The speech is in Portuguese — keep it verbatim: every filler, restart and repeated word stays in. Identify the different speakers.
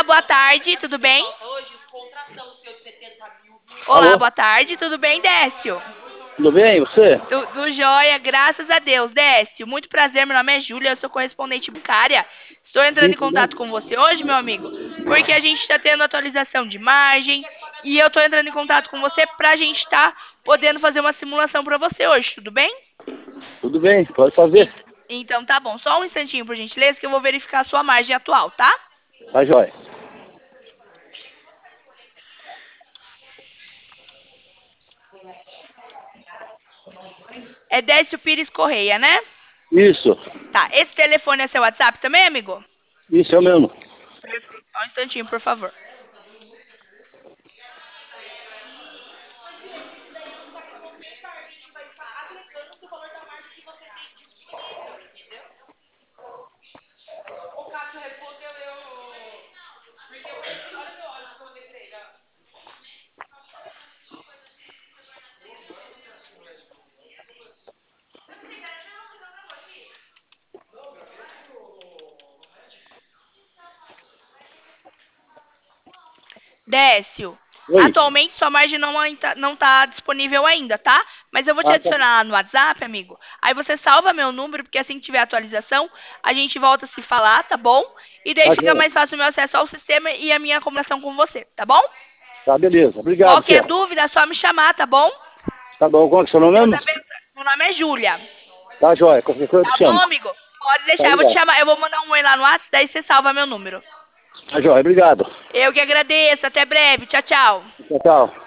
Speaker 1: boa tarde, tudo bem? Olá,
Speaker 2: Alô,
Speaker 1: boa tarde, tudo bem, Décio?
Speaker 2: tudo bem? E você?
Speaker 1: Tudo jóia, graças a Deus. Décio, muito prazer, meu nome é Júlia, eu sou correspondente bancária. Estou entrando
Speaker 2: Sim,
Speaker 1: em
Speaker 2: tudo
Speaker 1: contato
Speaker 2: bem?
Speaker 1: com você hoje, meu amigo, porque a gente está tendo atualização de margem e eu estou entrando em contato com você para a gente estar podendo fazer uma simulação para você hoje, tudo bem?
Speaker 2: Tudo bem, pode fazer.
Speaker 1: E- então tá bom, só um instantinho, por gentileza, que eu vou verificar a sua margem atual, tá?
Speaker 2: Tá jóia.
Speaker 1: É Décio Pires Correia, né?
Speaker 2: Isso,
Speaker 1: Tá, esse telefone é seu WhatsApp também, amigo?
Speaker 2: isso é o mesmo.
Speaker 1: Perfeito. Só um instantinho, por favor. Décio,
Speaker 2: Oi.
Speaker 1: atualmente sua margem não, ainda- não tá disponível ainda, tá? Mas eu vou te
Speaker 2: Ah, tá,
Speaker 1: adicionar lá no WhatsApp, amigo. Aí você salva meu número, porque assim que tiver atualização, a gente volta a se falar, tá bom? E daí
Speaker 2: tá
Speaker 1: fica
Speaker 2: jóia.
Speaker 1: mais fácil o meu acesso ao sistema e a minha comunicação com você, tá bom?
Speaker 2: Tá, beleza. Obrigado,
Speaker 1: Qualquer
Speaker 2: tia.
Speaker 1: dúvida, é só me chamar, tá bom?
Speaker 2: Tá bom, qual que é o seu nome
Speaker 1: Deus
Speaker 2: mesmo?
Speaker 1: abençoe. Meu nome é Júlia.
Speaker 2: Tá jóia, qualquer coisa eu
Speaker 1: Tá
Speaker 2: te
Speaker 1: bom,
Speaker 2: chamo.
Speaker 1: amigo? Pode
Speaker 2: Tá
Speaker 1: deixar, eu vou te
Speaker 2: ligado.
Speaker 1: chamar. Eu vou mandar um oi lá no WhatsApp, daí você salva meu número.
Speaker 2: Tá jóia, obrigado.
Speaker 1: Eu que agradeço. Até breve. Tchau, tchau.
Speaker 2: Tchau, tchau.